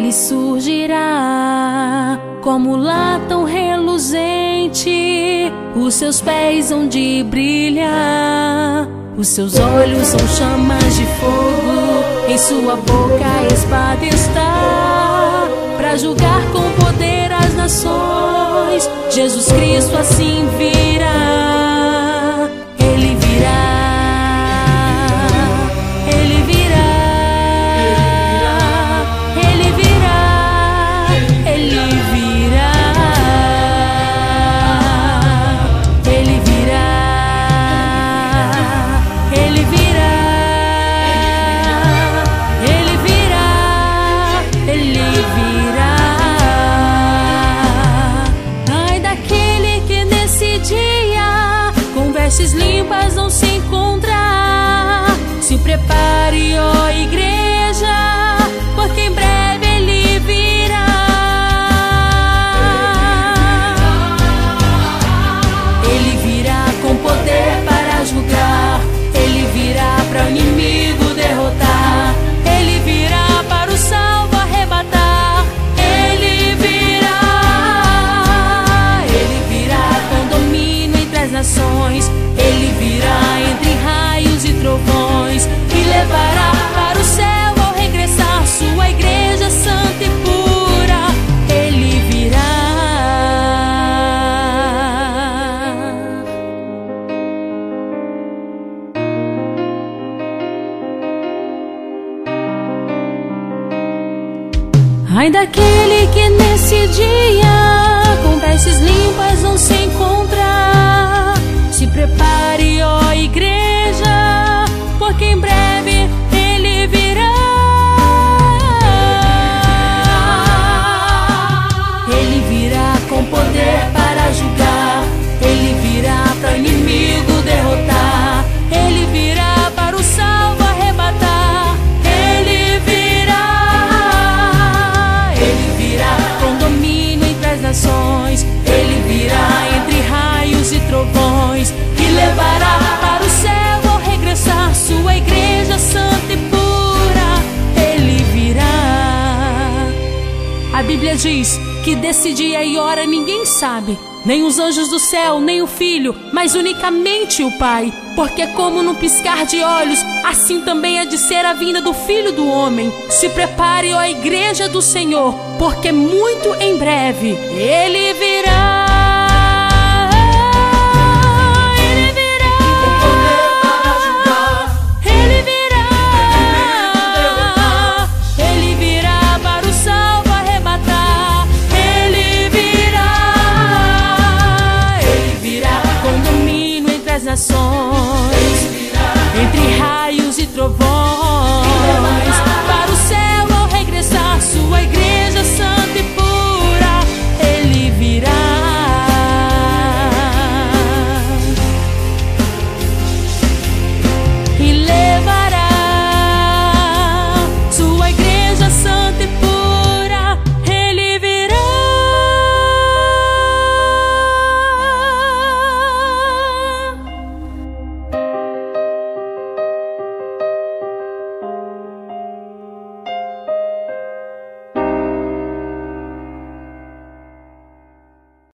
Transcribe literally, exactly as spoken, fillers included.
Ele surgirá como latão reluzente, os seus pés hão de brilhar, os seus olhos são chamas de fogo, em sua boca a espada está, para julgar com poder as nações. Jesus Cristo assim virá, Ele virá, Ele virá, Ele virá, Ele virá, Ele virá, Ele virá, Ele virá, Ele virá. Ai daquele que nesse dia com vestes limpas não se encontrar. Se prepare, ó igreja, porque em breve Ele virá. Ele virá com poder para julgar, Ele virá para o inimigo derrotar, Ele virá para o salvo arrebatar, Ele virá, Ele virá com domínio entre as nações, Ele virá entre raios e trovões, e levará para o céu ao regressar sua igreja santa e pura. Ele virá. Ai daquele que nesse dia com vestes limpas não se encontrar. Se prepare, ó igreja, porque em breve Ele virá. Ele virá com poder para julgar, Ele virá para o inimigo derrotar, Ele virá para o salvo arrebatar, Ele virá, Ele virá com domínio entre as nações, Ele virá entre raios e trovões, e levará para o céu ao regressar sua igreja santa e pura. Ele virá. A Bíblia diz que desse dia e hora ninguém sabe, nem os anjos do céu, nem o Filho, mas unicamente o Pai. Porque como num piscar de olhos, assim também há de ser a vinda do Filho do Homem. Se prepare, ó igreja do Senhor, porque muito em breve Ele virá.